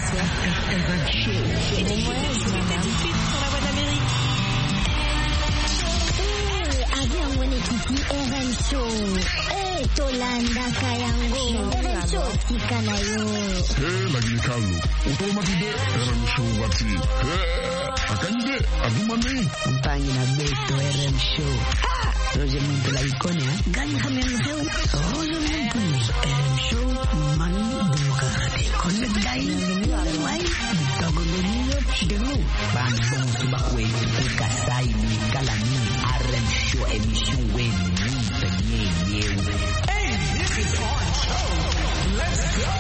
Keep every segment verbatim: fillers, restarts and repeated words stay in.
soir, R M Show. Bon voyage, madame. Tout de suite sur la voie de l'Amérique. Eh, avion wene kiti R M Show. Eh, Tolanda Kayango. R M Show tikana yo. Eh, lagi kalu. Otomatide R M Show wati. Eh, akande agumane. Mpangi na beto R M Show. Ha! Roger Muntu la ikone, ha? Gani kami mzeu. Roger Muntu R M Show manu demokrate. Kone dai wai bitagondoniyo chidenu. Bambong subakwe kasai ni kalani R M Show emission we ni penye yewe. Hey, this is our show. Let's go.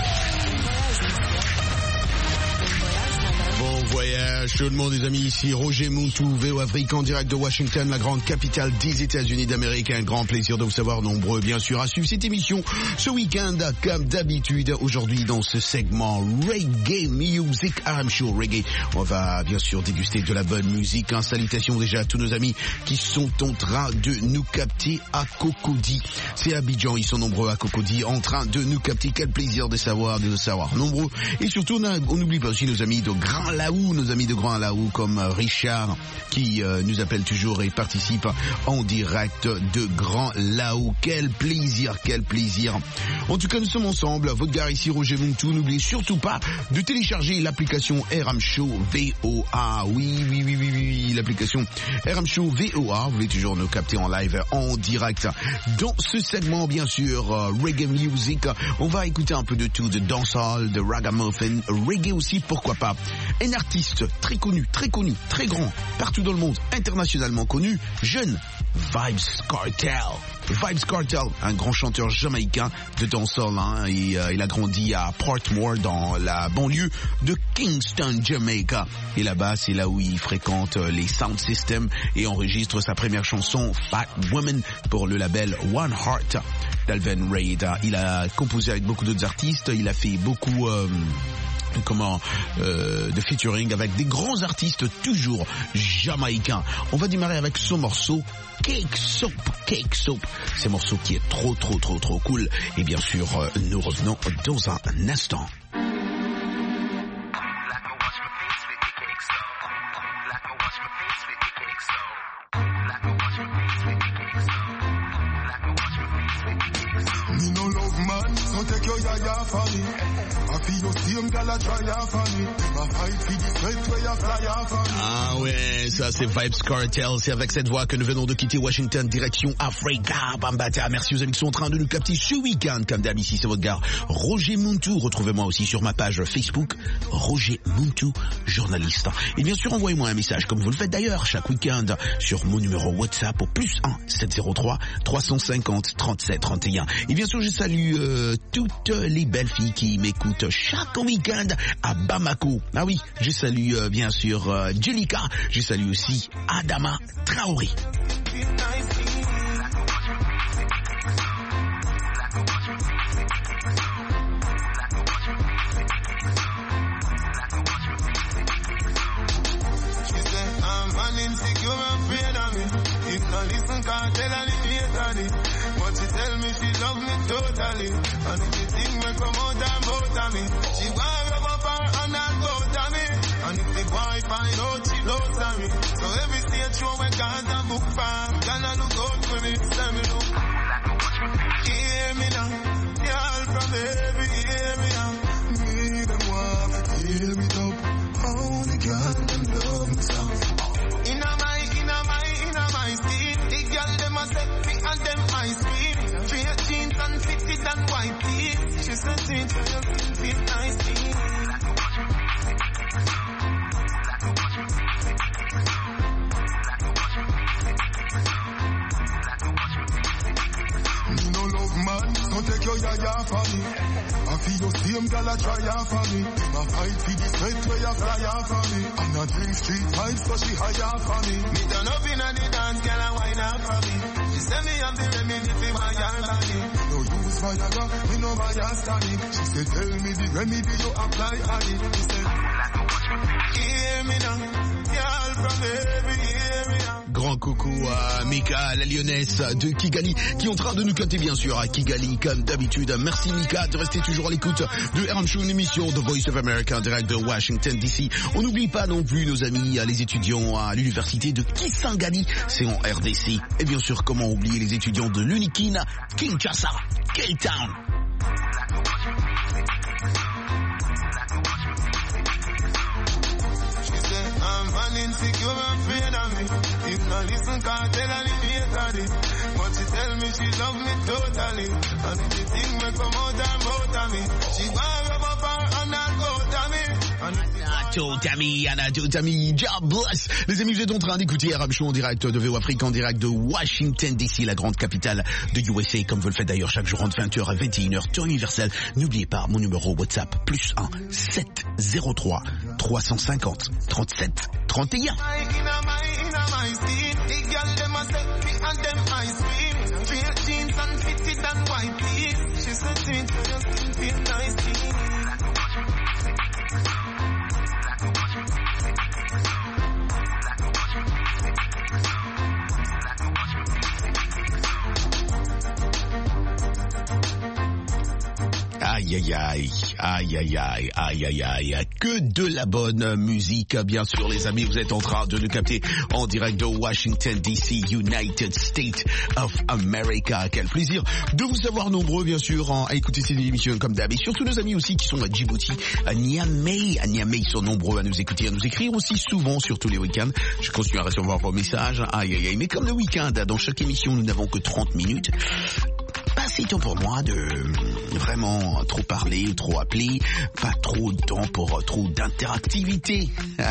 Bon voyage, chaudement des amis, ici Roger Muntu, V O Afrique en direct de Washington, la grande capitale des États-Unis d'Amérique. Un grand plaisir de vous savoir nombreux, bien sûr, à suivre cette émission ce week-end, comme d'habitude. Aujourd'hui, dans ce segment Reggae Music, R M Show Reggae, on va bien sûr déguster de la bonne musique. Hein. Salutations déjà à tous nos amis qui sont en train de nous capter à Cocody. C'est Abidjan, ils sont nombreux à Cocody, en train de nous capter. Quel plaisir de savoir, de nous savoir nombreux. Et surtout, on n'oublie pas aussi nos amis de Grand Laou, nos amis de Grand Laou comme Richard qui euh, nous appelle toujours et participe en direct de Grand Laou. Quel plaisir, quel plaisir. En tout cas, nous sommes ensemble. Votre gars ici, Roger Muntu. N'oubliez surtout pas de télécharger l'application R M Show V O A. Oui, oui, oui, oui, oui, l'application R M Show V O A. Vous voulez toujours nous capter en live, en direct. Dans ce segment, bien sûr, euh, Reggae Music, on va écouter un peu de tout, de dancehall, de ragamuffin, reggae aussi, pourquoi pas. Un artiste très connu, très connu, très grand, partout dans le monde, internationalement connu, jeune, Vybz Kartel. Vybz Kartel, un grand chanteur jamaïcain de dancehall, hein, et, euh, il a grandi à Portmore dans la banlieue de Kingston, Jamaica. Et là-bas, c'est là où il fréquente les sound systems et enregistre sa première chanson, Fat Woman, pour le label One Heart d'Alvin Reid. Il a composé avec beaucoup d'autres artistes, il a fait beaucoup... Euh, comment euh, de featuring avec des grands artistes toujours jamaïcains. On va démarrer avec ce morceau Cake Soap, Cake Soap. C'est un morceau qui est trop trop trop trop cool. Et bien sûr, euh, nous revenons dans un instant. Me no love man, so take your yaya for me. I feel your same gal a try ya for me. My fight for the sweat where you fly ya for me. Ah ouais, ça c'est Vybz Kartel. C'est avec cette voix que nous venons de quitter Washington, direction Africa, Bambata. Merci aux amis qui sont en train de nous capter ce week-end. Comme d'hab, ici c'est votre gars Roger Muntu. Retrouvez-moi aussi sur ma page Facebook, Roger Muntu, journaliste. Et bien sûr, envoyez-moi un message, comme vous le faites d'ailleurs chaque week-end, sur mon numéro WhatsApp au plus un sept zéro trois trois cent cinquante trente-sept trente et un. Et bien sûr, je salue euh, toutes les belles filles qui m'écoutent chaque week-end à Bamako. Ah oui, je salue euh, bien sûr euh, Jelika. Je salue aussi Adama Traoré. Listen, can't tell her the hate on it. But she tell me she love me totally. And if the thing will come out and both of me, she want rub up her hand and both of me. And if the boy find out she loves of me, so every stage show when God's a book farm, gonna look out for me, send me look. Hear me now, y'all from heaven, hear me now. Me them want, hear me up. Only God them love me so. In a my, in a my, in a my skin. The girl them a set me and them ice cream. Straight jeans and fitted and white teeth. She said change for your skin feel nice clean. Me no love man, so take your yaya for me. I feel your same girl a try ya for me. My fight for the sweat where you fly ya for me. I'm not drink street vibes so she higher for me. Me turn up in a the dance girl and wine up for me. She say me have the remedy for my your body. No use Viagra, me no bias tonic. She say tell me the remedy you apply on it. She say hear me now, y'all from heaven, hear me now. Grand un coucou à Mika, la lyonnaise de Kigali, qui est en train de nous capter bien sûr à Kigali comme d'habitude. Merci Mika de rester toujours à l'écoute de R M Show, une émission de Voice of America en direct de Washington D C. On n'oublie pas non plus nos amis, les étudiants à l'université de Kisangani, c'est en R D C. Et bien sûr, comment oublier les étudiants de l'Unikin, Kinshasa, K-Town. Insecure and afraid of me. If not listen, can't tell her the hate of it. But she tell me she love me totally. And if the thing may come out and out of me, she wanna rub up her and not out of me. Totami, Anna Totami, God bless. Les amis, vous êtes en train d'écouter R M Show en direct de V O Afrique, en direct de Washington D C, la grande capitale de U S A, comme vous le faites d'ailleurs chaque jour entre vingt heures à vingt et une heures, temps universel. N'oubliez pas mon numéro WhatsApp, plus un sept zéro trois trois cent cinquante trente-sept trente et un. Aïe aïe aïe, aïe aïe aïe, aïe aïe aïe, que de la bonne musique, bien sûr les amis, vous êtes en train de nous capter en direct de Washington D C, United States of America. Quel plaisir de vous savoir nombreux, bien sûr, à écouter ces émissions comme d'hab, et surtout nos amis aussi qui sont à Djibouti, à Niamey, à Niamey, ils sont nombreux à nous écouter, à nous écrire aussi souvent, surtout les week-ends. Je continue à recevoir vos messages, aïe aïe aïe, mais comme le week-end, dans chaque émission, nous n'avons que trente minutes. Pas si temps pour moi de vraiment trop parler ou trop appeler, pas trop de temps pour trop d'interactivité.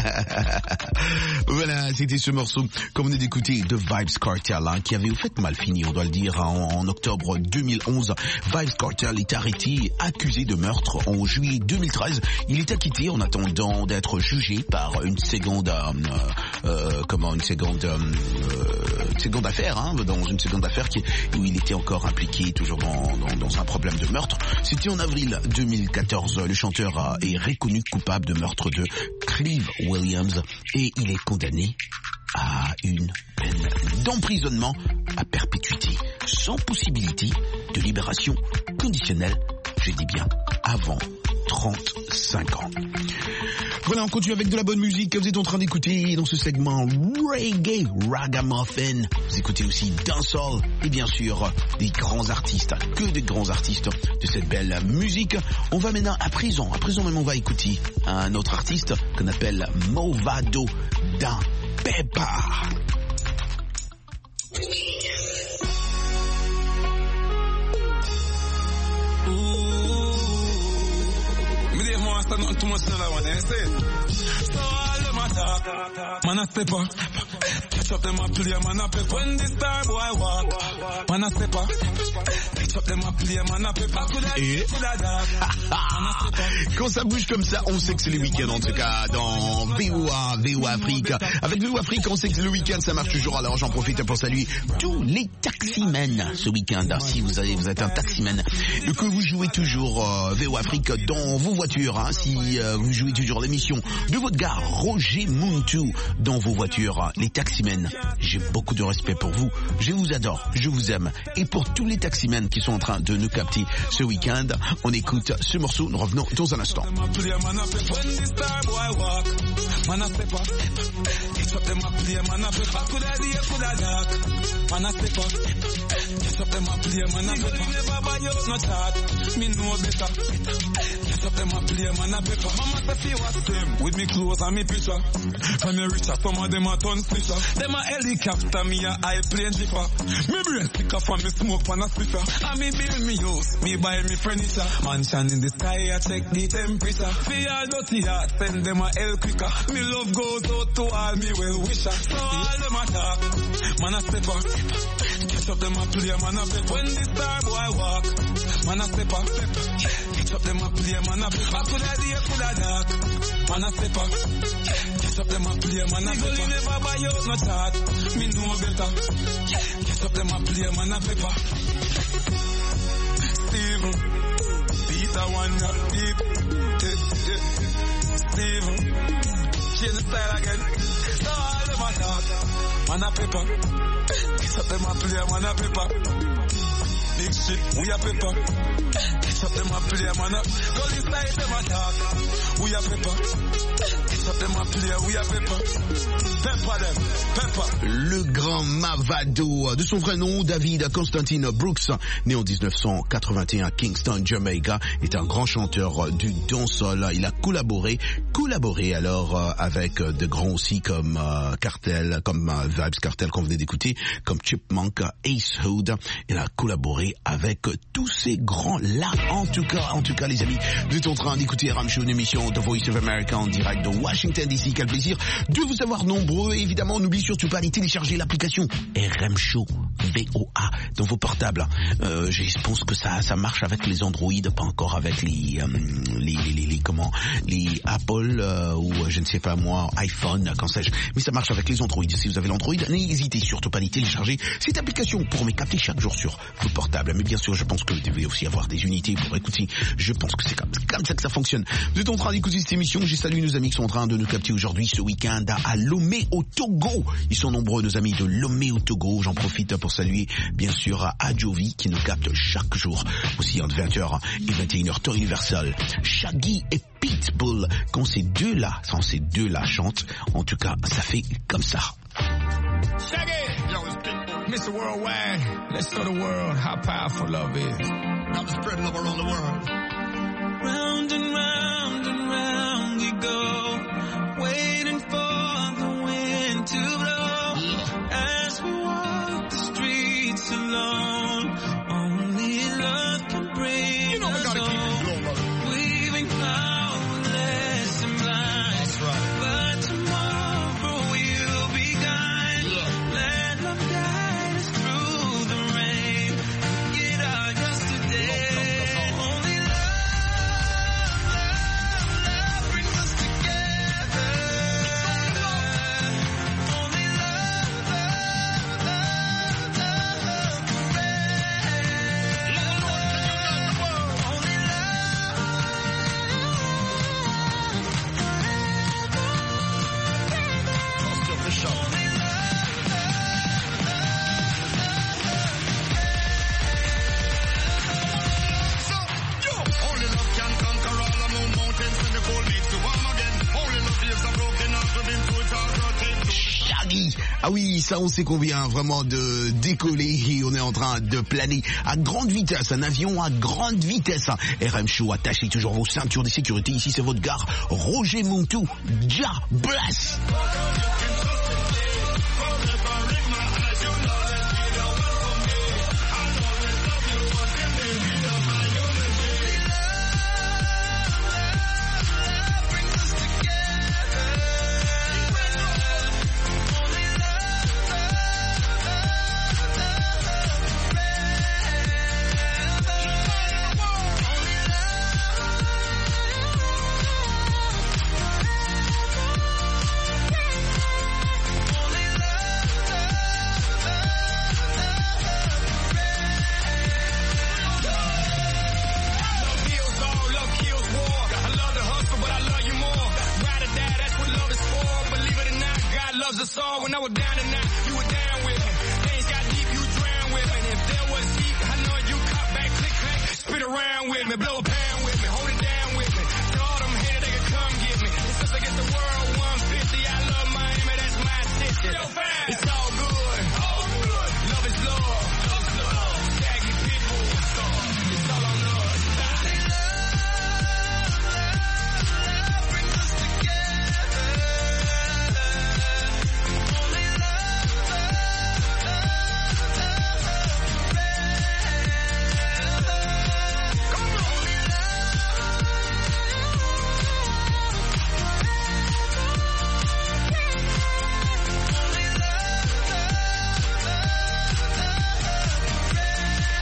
Voilà, c'était ce morceau qu'on venait d'écouter de Vybz Kartel, hein, qui avait au fait mal fini, on doit le dire, hein, en, en octobre deux mille onze. Vybz Kartel est arrêté, accusé de meurtre en juillet deux mille treize. Il est acquitté en attendant d'être jugé par une seconde, euh, euh, comment, une seconde, euh, une seconde affaire, hein, dans une seconde affaire qui, où il était encore impliqué toujours dans, dans, dans un problème de meurtre. C'était en avril deux mille quatorze. Le chanteur est reconnu coupable de meurtre de Clive Williams et il est condamné à une peine d'emprisonnement à perpétuité, sans possibilité de libération conditionnelle, je dis bien, avant trente-cinq ans. Voilà, on continue avec de la bonne musique que vous êtes en train d'écouter dans ce segment Reggae Ragamuffin. Vous écoutez aussi Dancehall et bien sûr des grands artistes, que des grands artistes de cette belle musique. On va maintenant à présent, à présent même on va écouter un autre artiste qu'on appelle Movado da Pepa. Not too much in that one, you see? So all them attack, man a step up, catch up them a play, man a pep. When the star boy walk, man a step up, catch up them a play, man a pep. Et quand ça bouge comme ça, on sait que c'est le week-end en tout cas dans V O A, V O A Afrique. Avec V O A Afrique, on sait que c'est le week-end, ça marche toujours. Alors j'en profite pour saluer tous les taximens ce week-end. Si vous avez, vous êtes un taximan et que vous jouez toujours euh, V O A Afrique dans vos voitures, hein, si euh, vous jouez toujours l'émission de votre gars Roger Muntu dans vos voitures, les taximens, j'ai beaucoup de respect pour vous, je vous adore, je vous aime. Et pour tous les taximens qui sont en train de nous capter ce week-end, on écoute ce morceau, nous revenons dans un instant. With me clothes and me picture, from me richer, some of them a ton swisher. Them a helicopter, me a airplane jipper. Me brain sticker from me smoke pan a spiffer. And me build me house, me buy me furniture. Mansion in the sky, I check the temperature. For all dirty heart, send them a hell quicker. Me love goes out to all me well wisher. So all them a talk, man a step up. Catch up them a play, man a pep. When the star boy walk, man a step up. Catch up them a play, man a pep. I coulda day, coulda dark, man a step up. Catch up them a play, man a pep. People never buy out no chart, me know better. Catch up them a play, man a pepper. Steven, Peter Wonder, Steve, Steven, change the style again. So all them a talk, man a pepper. Kiss up them a play, man a pepper. Big shit, we a pepper. Kiss up them a play, man a. Go inside them a talk, we a pepper. Kiss up them a play, we a pepper. Pepper them, pepper. Le grand Mavado, de son vrai nom, David Constantine Brooks, né en dix-neuf cent quatre-vingt-un à Kingston, Jamaica, est un grand chanteur du dancehall. Il a collaboré, collaboré alors euh, avec euh, de grands aussi comme euh, Cartel, comme euh, Vybz Kartel qu'on venait d'écouter, comme Chipmunk, Ace Hood. Il a collaboré avec euh, tous ces grands-là. En tout cas, en tout cas, les amis, vous êtes en train d'écouter R M Show, une émission The Voice of America en direct de Washington D C. Quel plaisir de vous avoir nombreux. Et évidemment, n'oubliez surtout pas de télécharger l'application R M Show V O A dans vos portables. Euh, je pense que ça, ça marche avec les Android, pas encore avec les, euh, les, les, les, les comment, les Apple euh, ou je ne sais pas moi, iPhone, quand sais-je. Mais ça marche avec les Android. Si vous avez l'Android, n'hésitez surtout pas à télécharger cette application pour me capter chaque jour sur vos portables. Mais bien sûr, je pense que vous devez aussi avoir des unités pour écouter. Je pense que c'est comme, comme ça que ça fonctionne. Vous êtes en train d'écouter cette émission. J'ai salué nos amis qui sont en train de nous capter aujourd'hui ce week-end à Lomé au Togo. Ils sont nombreux, nos amis de Lomé au Togo. J'en profite pour saluer bien sûr à Adjovi qui nous capte chaque jour, aussi entre vingt heures et vingt et une heures temps universel. Shaggy et Pitbull, quand ces deux-là, quand ces deux-là chantent, en tout cas, ça fait comme ça. Shaggy, yo, it's Pitbull, Mister Worldwide. Let's show the world how powerful love is. Now to spread love around the world. Round and round and round we go, waiting for the wind to blow. As we walk the streets alone, only love can bring you know us home. Weaving powerless and blind. That's right. But tomorrow we'll be gone. Yeah. Let love guide us through the rain. Forget our yesterday. Only love, love, love brings us together. Only love, love, love, love, forever. Only only love can conquer all the moon mountains and the cold makes you warm again. Only love leaves a broken heart within two thousand. Shaggy. Ah oui, ça on sait qu'on vient vraiment de décoller et on est en train de planer à grande vitesse, un avion à grande vitesse. R M Show, attachez toujours vos ceintures de sécurité. Ici c'est votre gare, Roger Montou, Ja Bless. Loves us all. When I was down and out, you were down with me. Things got deep, you drowned with me. And if there was heat, I know you caught back, click, click, spit around with me, blow a pound with me, hold it down with me. Tell all them haters they can come get me. It's just against the world, one fifty. I love Miami, that's my city. It's all good. All good. Love is love. Love is love. Shaggy Pitbull. It's all on us. Only love, love brings us together. Only love, love, love, love, forever. Come on. Only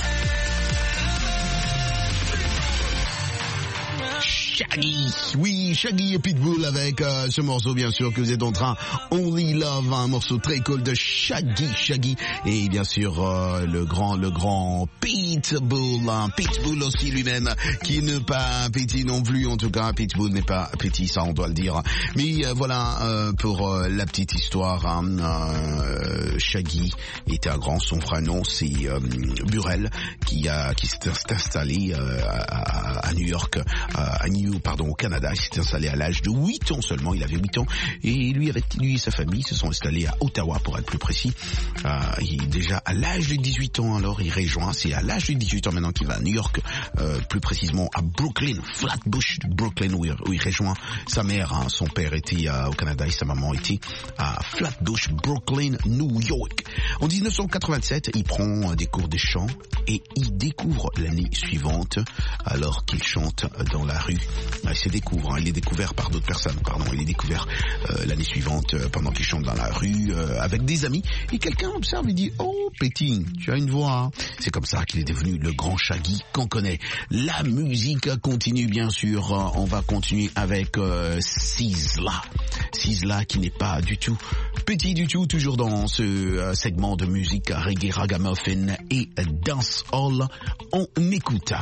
Shaggy, oui, Shaggy, Shaggy et Pitbull avec euh, ce morceau bien sûr que vous êtes en train, Only Love, un morceau très cool de Shaggy, Shaggy et bien sûr euh, le grand, le grand Pitbull, hein, Pitbull aussi lui-même qui n'est pas petit non plus, en tout cas Pitbull n'est pas petit, ça on doit le dire. Mais euh, voilà euh, pour euh, la petite histoire, hein, euh, Shaggy était un grand, son vrai nom c'est euh, Burrell qui a qui s'est installé euh, à, à New York, à New, pardon, au Canada. Il s'est installé à l'âge de huit ans seulement, il avait huit ans, et lui avec lui et sa famille se sont installés à Ottawa pour être plus précis. Euh, il, déjà à l'âge de dix-huit ans, alors il rejoint, c'est à l'âge de dix-huit ans maintenant qu'il va à New York, euh, plus précisément à Brooklyn, Flatbush, Brooklyn, où il, où il rejoint sa mère, hein. Son père était euh, au Canada et sa maman était à Flatbush, Brooklyn, New York. En dix-neuf cent quatre-vingt-sept, il prend euh, des cours de chant et il découvre l'année suivante, alors qu'il chante dans la rue, il se découvre, hein, il est découvert par d'autres personnes, pardon, il est découvert euh, l'année suivante euh, pendant qu'il chante dans la rue euh, avec des amis, et quelqu'un observe et dit « Oh, Petit, tu as une voix, hein ». C'est comme ça qu'il est devenu le grand Shaggy qu'on connaît. La musique continue bien sûr, on va continuer avec euh, Sizzla, Sizzla qui n'est pas du tout petit du tout, toujours dans ce euh, segment de musique reggae, ragamuffin et dancehall. On écoute.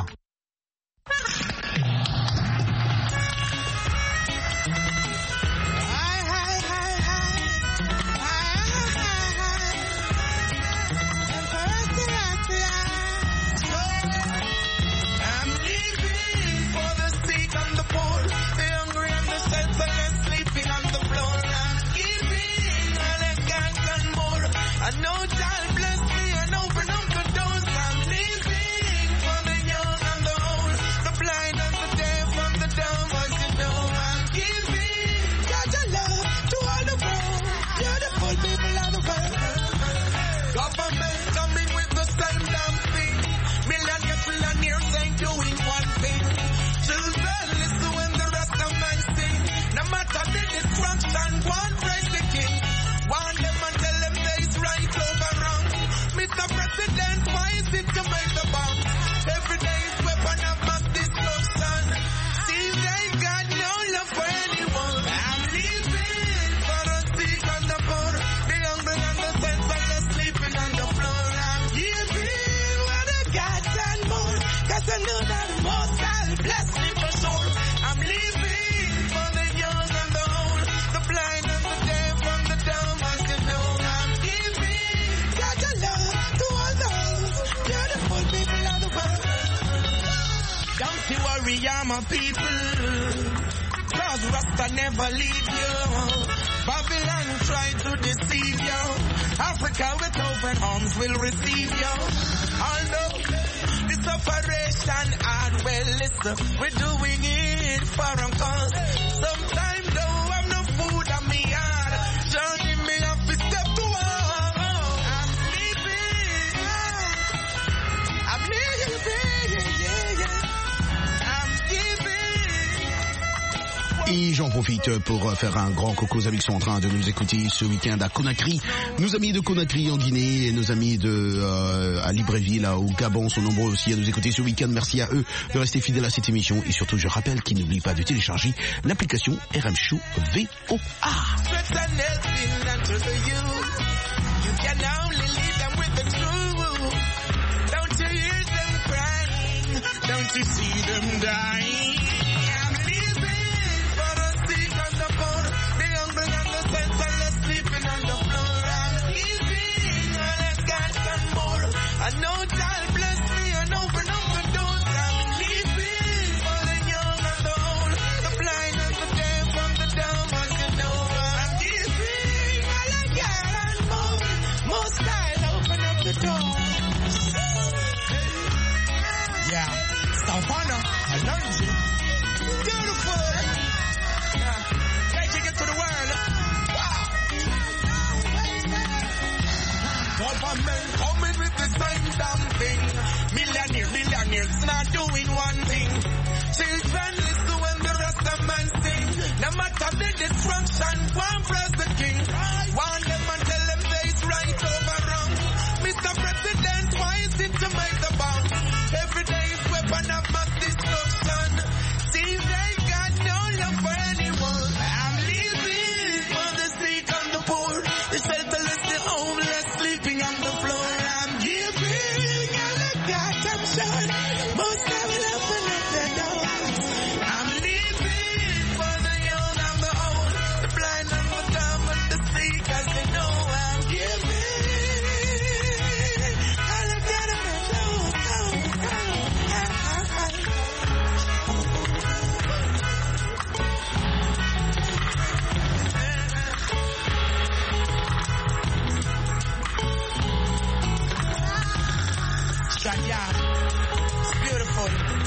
My people, cause Rasta never leave you. Babylon tried to deceive you. Africa with open arms will receive you. Although this operation hard, well listen, we're doing it for a cause. Sometimes though I'm no food on me yard, journey me up to step to one. I'm sleeping, I'm living, yeah, yeah. Et j'en profite pour faire un grand coucou aux amis qui sont en train de nous écouter ce week-end à Conakry. Nos amis de Conakry en Guinée et nos amis de euh, à Libreville, là, au Gabon sont nombreux aussi à nous écouter ce week-end. Merci à eux de rester fidèles à cette émission. Et surtout, je rappelle qu'ils n'oublient pas de télécharger l'application R M Show V O A. Don't you see them dying? I know God bless me and open up the doors. I'm living for the young and the old, the blind and the deaf and the dumb, as you know. I'm giving all I got and more. Most I'll open up the door. Yeah, Savannah, I love you. Beautiful. Yeah, taking it to the world. Wow. Government coming with the same damn thing. Millionaire, millionaires not doing one thing. Children listen when the rest of man sing. No matter the destruction, one press the king. Warn them and tell them there's right over wrong. Mister President, why is it to make the bomb? Every day is weapon of mass destruction. Seems they got no love for Kingston, yeah. It's beautiful.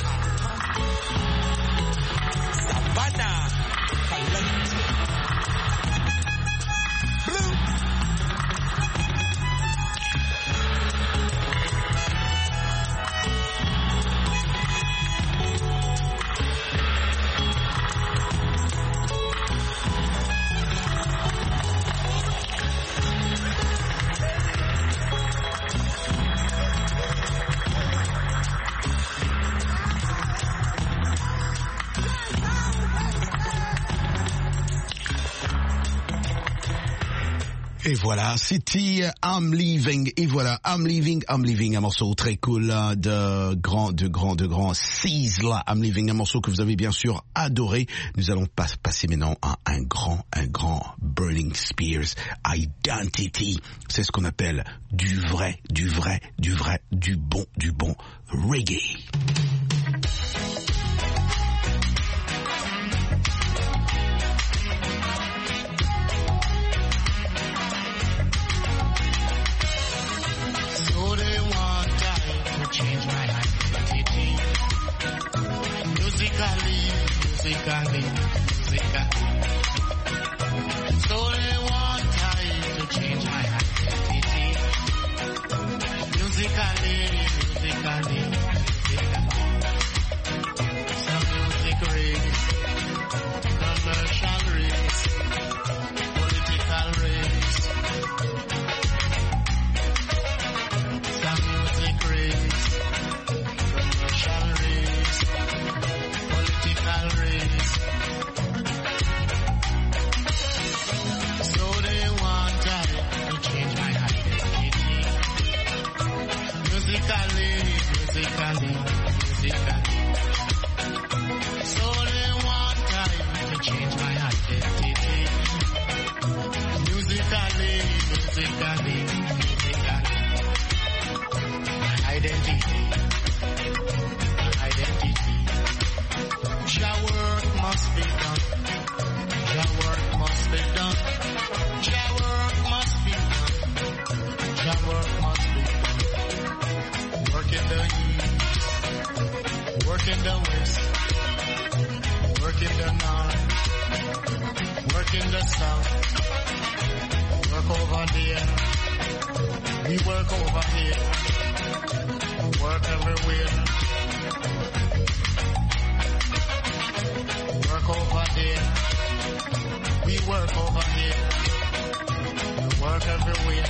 Savannah, Kalante. Blue. Et voilà, c'était I'm Leaving. Et voilà, I'm Leaving, I'm Leaving, un morceau très cool là, de grand, de grand, de grand Sizzla. I'm Leaving, un morceau que vous avez bien sûr adoré. Nous allons pas, passer maintenant à un grand, un grand Burning Spears Identity. C'est ce qu'on appelle du vrai, du vrai, du vrai, du bon, du bon reggae. Change my identity. Musically, musically, musically. So they want time to change my identity. Musically, musically, musically. Some music race, commercial race, political race. Some music race. Political race. So they want I to change my identity. Musically, musically, musically. So they want I to change my identity. Musically, musically, musically. My identity. Your work must be done. Your work must be done. Your work must be done. Your work must be done. Work in the east, work in the west, work in the north, work in the south, work over there. We work over here. Work everywhere. Work over there. We work over here. We work everywhere.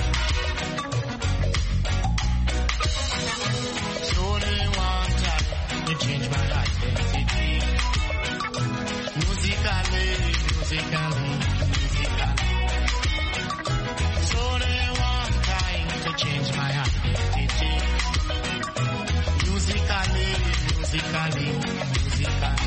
So they want time to change my identity. Musically, musically, musically. So they want time to change my identity. Musically, musically, musically.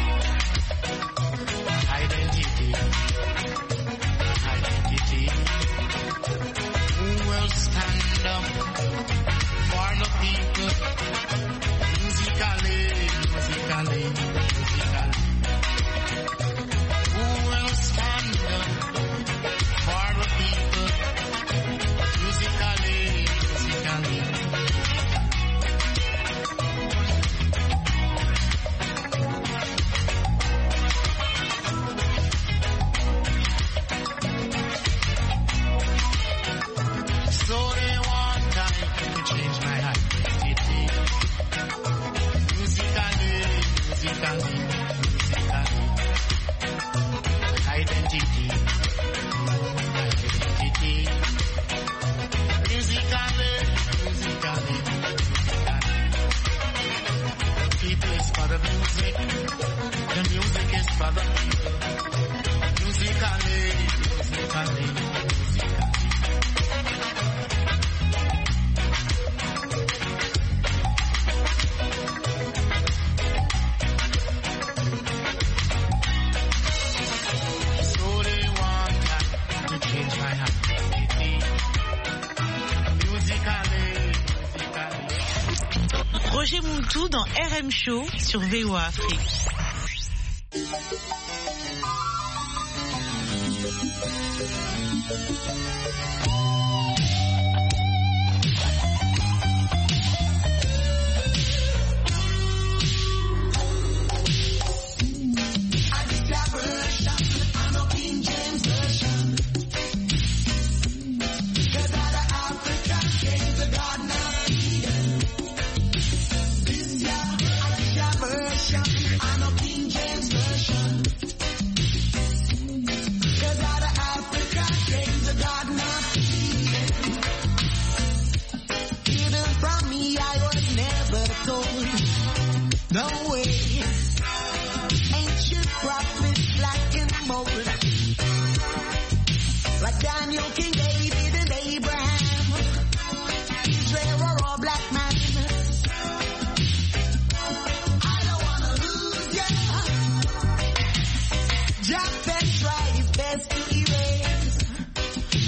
Identity, identity. Who will stand up for the people? Musically, musically, musically. Who will stand up for the people? Musically, musically. Roger Montou dans R M Show sur V O A Afrique.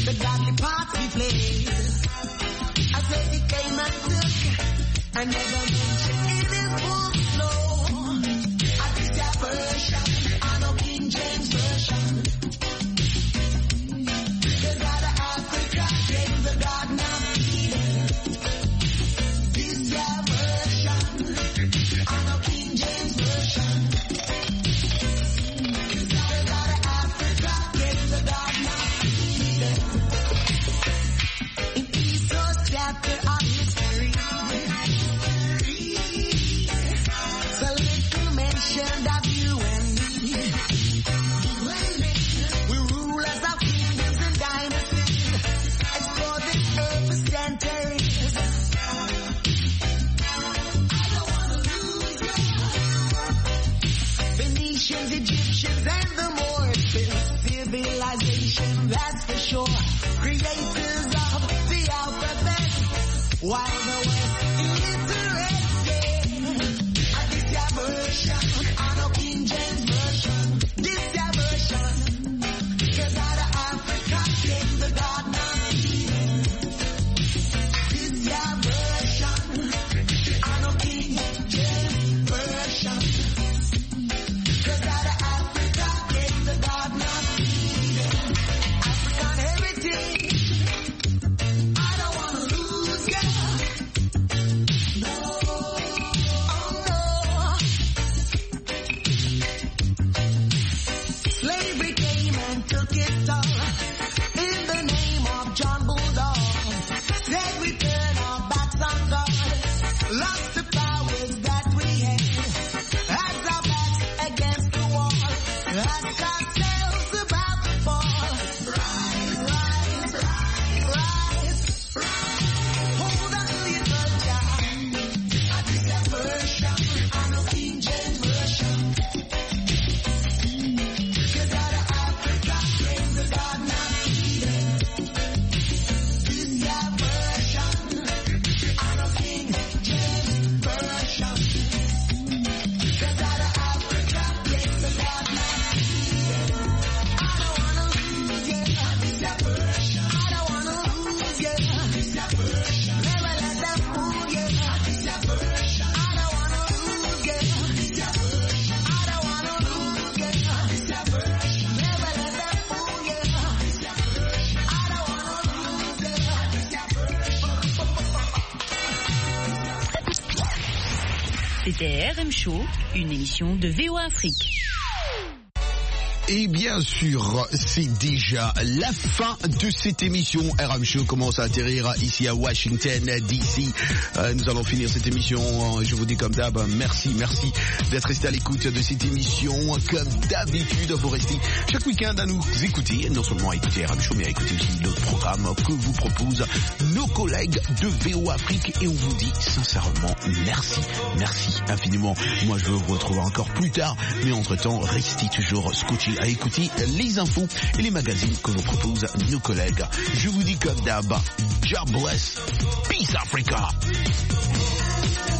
the godly part we played. I said he came and took, I never mentioned in his book slow. I think that version, I know King James version. The God of Africa came the God now Eden. This yeah version, I know King James version. The God of Africa came the God now Eden. In Esau's chapter of history, so little mentioned of you and me. We rulers of kingdoms and dynasties, explore this earth for centuries. I don't wanna lose you. Phoenicians, Egyptians, and the Moors built civilization, that's for sure. Creators of the alphabet, while the West illiterate. I this your version, I know King James version. This your version, 'cause out of Africa came the God now Eden. This your version, I know King James version. 'Cause out of Africa came the God now Eden. African heritage, I don't wanna lose you. No, oh no. Slavery came and took it all. In the name of John Bulldog, said we turn our backs on God. Lost the powers that we had. Had our backs against the wall. Ask ourselves about to fall. Rise, rise, rise, rise, rise. Hold on to your culture. I think that version, I know King James version. 'Cause out of Africa came the God now Eden. This your version, I know King James version. 'Cause out of Africa came the God now Eden. I don't wanna lose you. This your version. I don't wanna lose you. This your version. Never let them fool you. This your version. I don't wanna lose you. This your version. I don't wanna lose you. This your version. Never let them fool you. This your version. I don't wanna lose you. This your version. C'était R M Show, une émission de V O A Afrique. Et bien sûr, c'est déjà la fin de cette émission. R M Show commence à atterrir ici à Washington D C. Euh, nous allons finir cette émission. Je vous dis comme d'hab, merci, merci d'être resté à l'écoute de cette émission. Comme d'habitude, vous restez chaque week-end à nous écouter. Non seulement à écouter R M Show, mais à écouter aussi d'autres programmes que vous proposent nos collègues de V O Afrique. Et on vous dit sincèrement merci, merci infiniment. Moi, je veux vous retrouver encore plus tard. Mais entre-temps, restez toujours scotchés à écouter les infos et les magazines que vous proposent nos collègues. Je vous dis comme d'hab, God bless, peace Africa.